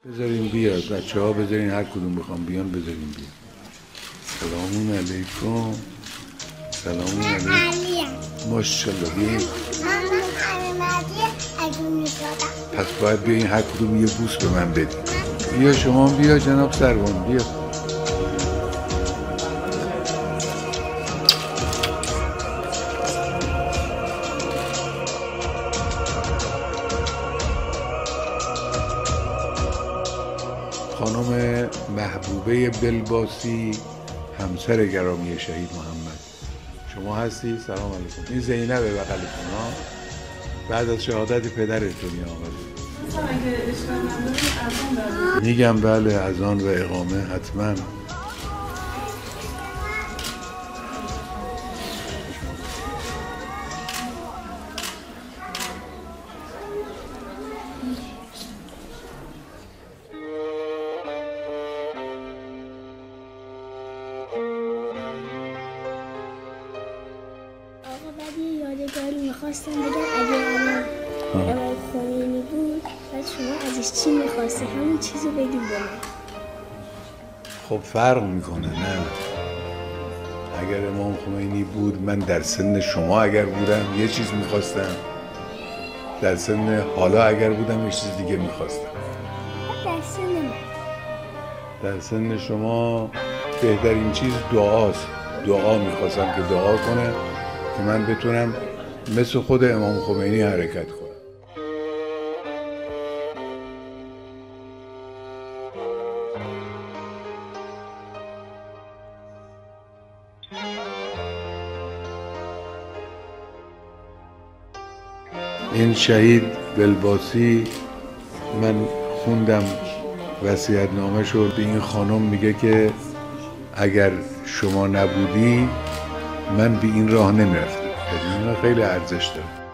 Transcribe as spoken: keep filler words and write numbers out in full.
بذاریم بیاد بچه ها، بذارین هر کدوم بخوام بیان بذاریم بیاد. سلامون علیکم. سلامون علیکم. ماشاءالله. بیاین. پس باید بیاین هر کدوم یه بوس به من بدین. بیا شما بیا جناب سروان بیا. خانم محبوبه بلباسی، همسر گرامی شهید محمد. شما هستی؟ سلام علیکم. این زینبه بغلتون ها، بعد از شهادت پدرت دنیا آمده. میگم بله، اذان و اقامه حتما. یادگاری میخواستم بگم اگه الان امام خمینی بود بعد شما ازش چی میخواستی همون چیزو بگیم به من. خب فرق میکنه نه؟ اگر امام خمینی بود من در سن شما اگر بودم یه چیز میخواستم، در سن حالا اگر بودم یه چیز دیگه میخواستم. در سن من در سن شما بهترین چیز دعاست. دعا میخواستم که دعا کنه که من بتونم مثل خود امام خمینی حرکت کنم. این شهید بلباسی، من خوندم وصیت‌نامه شد، به این خانم میگه که اگر شما نبودی من به این راه نمیرفتم. این خیلی ارزش داره.